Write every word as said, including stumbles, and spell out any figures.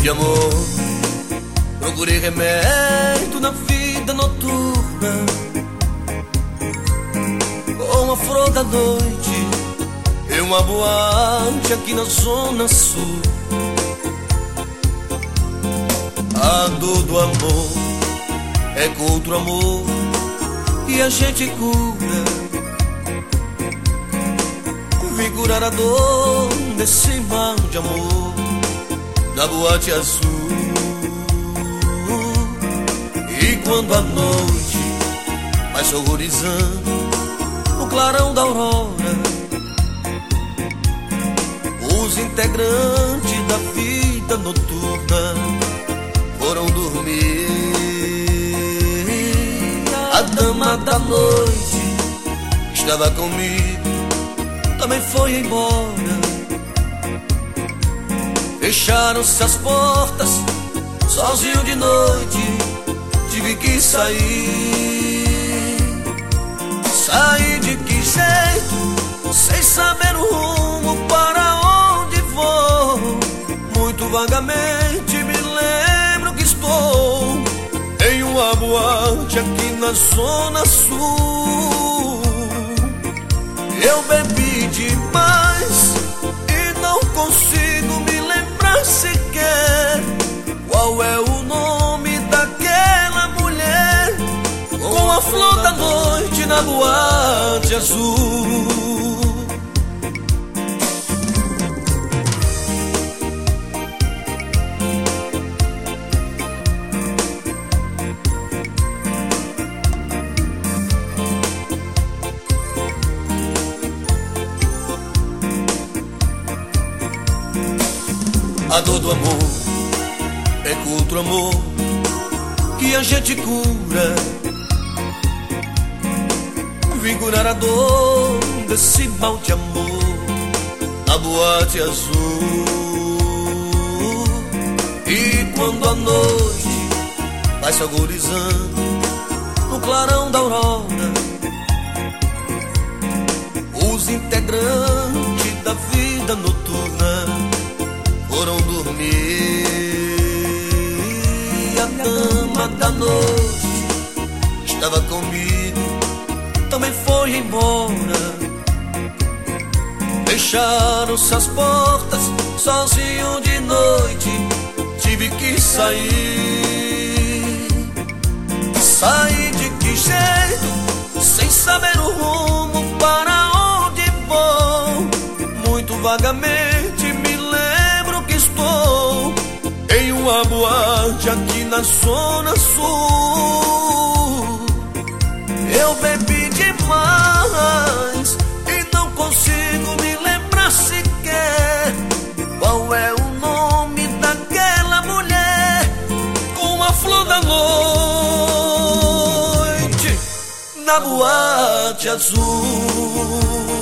de amor. Procurei remédio na vida noturna, com a flor da noite e uma boate aqui na zona sul. A dor do amor é com outro amor que a gente cura. Vim curar a dor desse mal de amor da boate azul. E quando a noite vai se horrorizando o clarão da aurora, os integrantes da vida noturna foram dormir. A dama da noite estava comigo, também foi embora. Fecharam-se as portas, sozinho de noite tive que sair. Saí de que jeito, sem saber o rumo para onde vou. Muito vagamente me lembro que estou em uma boate aqui na zona sul. Eu bebi demais e não consigo me lembrar sequer qual é o nome daquela mulher com a flor da noite na boate azul. A dor do amor é com outro amor que a gente cura. Vim curar a dor desse mal de amor na boate azul. E quando a noite vai se agorizando no clarão da aurora, os integrantes da vida noturna foram dormir. A dama da noite estava comigo, também foi embora. Fecharam-se as portas, sozinho de noite tive que sair. Saí de que jeito, sem saber o rumo para onde vou. Muito vagamente me lembro que estou em uma boate aqui na zona sul. Eu bebi demais e não consigo me lembrar sequer qual é o nome daquela mulher com a flor da noite na boate azul.